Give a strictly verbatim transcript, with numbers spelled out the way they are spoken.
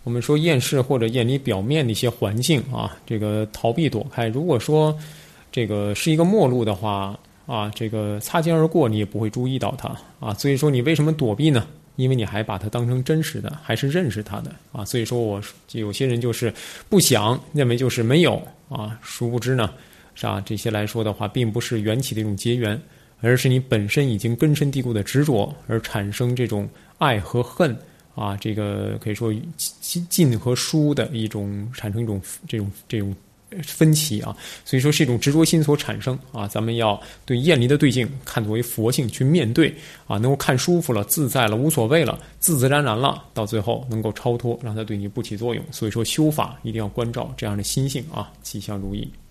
我们说厌世或者厌离表面的一些环境啊，这个逃避躲开。如果说这个是一个陌路的话啊，这个擦肩而过你也不会注意到它啊。所以说你为什么躲避呢？因为你还把它当成真实的，还是认识它的啊。所以说我有些人就是不想，认为就是没有啊，殊不知呢，是吧？这些来说的话，并不是缘起的一种结缘，而是你本身已经根深蒂固的执着而产生这种爱和恨啊，这个可以说近和疏的一种产生一种这种这种分歧啊，所以说是一种执着心所产生啊。咱们要对厌离的对境看作为佛性去面对啊，能够看舒服了、自在了、无所谓了、自自然然了，到最后能够超脱，让它对你不起作用。所以说修法一定要关照这样的心性啊，吉祥如意。